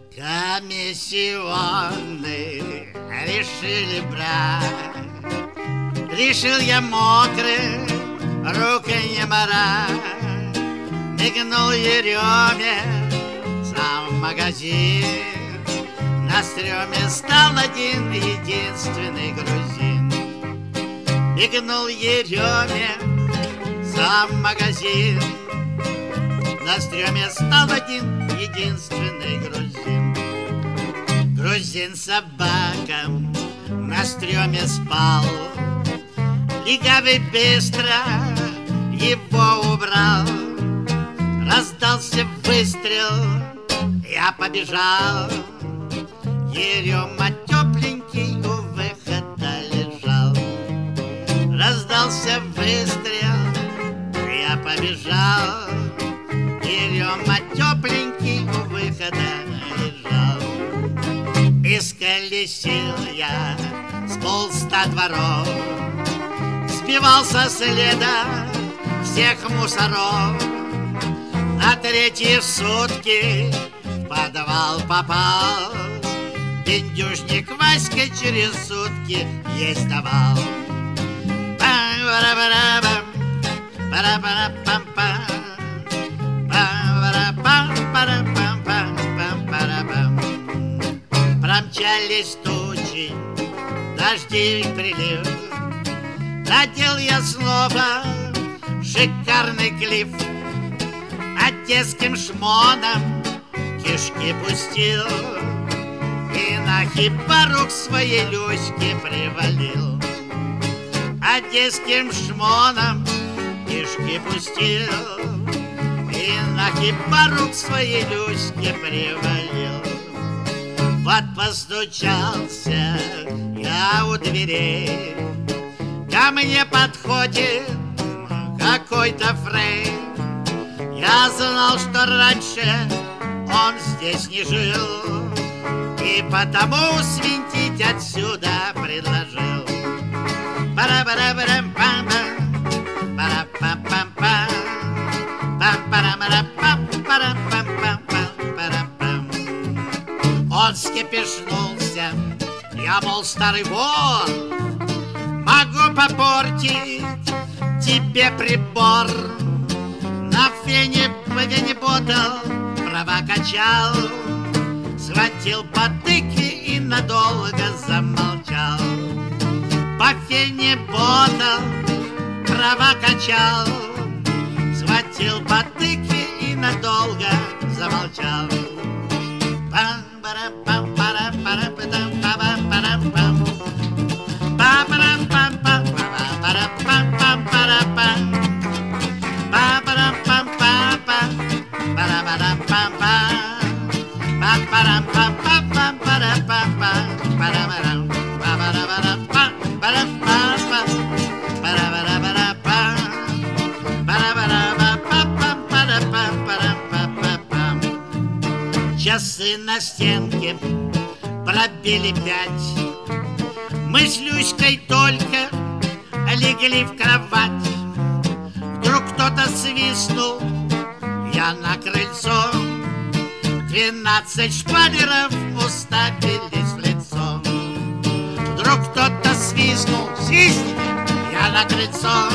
Комиссионные решили брать. Решил я мокрый, рук не марать. Мигнул Ереме сам в магазин. На стреме стал один единственный грузин. Мигнул Ереме сам в магазин. На стреме стал один единственный грузин. Грузин собака на стреме спал. Легавый быстро его убрал. Раздался выстрел, я побежал. Ерема тепленький у выхода лежал. Раздался выстрел, я побежал. Ерема тепленький у выхода лежал. Исколесил я с 100 дворов. Сбивал со следа всех мусоров. На 3-е сутки в подвал попал. Бендюжник Васька через сутки есть давал. Промчались тучи, дожди прилив. Надел я снова шикарный клиф. Одесским шмоном кишки пустил. И на хибару к своей Люське привалил. Одесским шмоном кишки пустил. И на хибару к своей Люське привалил. Вот постучался я у дверей. Ко мне подходит какой-то фрей. Я знал, что раньше он здесь не жил, и потому свинтить отсюда предложил. Он скипишнулся, я, мол, старый вор, могу попортить тебе прибор. На фене по вене ботал, права качал, схватил потыки и надолго замолчал. По фене ботал, права качал, схватил потыки и надолго замолчал. Часы на стенке пробили 5. Мы с Люськой только легли в кровать. Вдруг кто-то свистнул, я на крыльцо. 12 шпалеров уставились в лицо. Вдруг кто-то свистнул, свистните, я на крыльцо.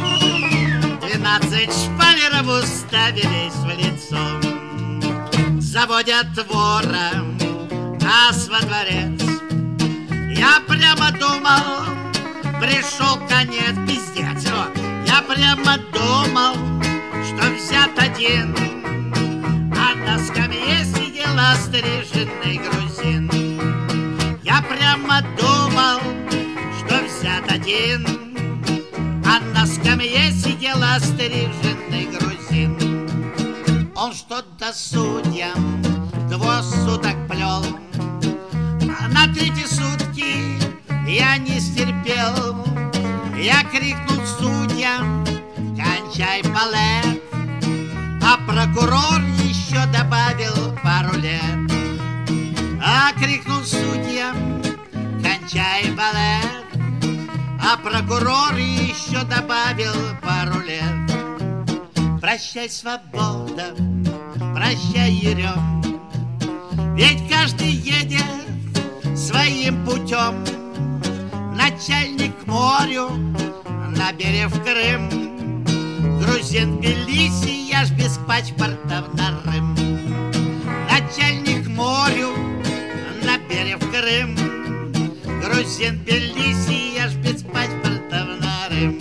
12 шпалеров уставились в лицо. Заводят вора нас во дворец. Я прямо думал, пришел конец, пиздец. Я прямо думал, что взят один, а на скамье сидел остриженный грузин. Я прямо думал, что взят один, а на скамье сидел остриженный грузин. Он что-то судьям 2 суток плел, а на 3-е сутки я не стерпел. Я крикнул судьям: кончай балет. А прокурор еще добавил пару лет. А крикнул судьям: кончай балет. А прокурор еще добавил пару лет. Прощай, свобода, прощай, Ерем. Ведь каждый едет своим путем. Начальник к морю, на берег в Крым. Грузин в Тбилиси, я ж без паспортов на Рим. Начальник к морю, на берег в Крым. Грузин в Тбилиси, я ж без паспортов на Рим.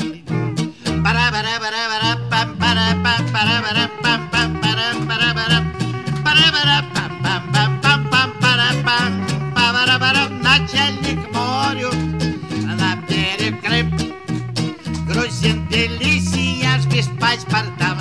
Начальник к морю, на берег Крым. Грузин в Тбилиси, я ж без паспорта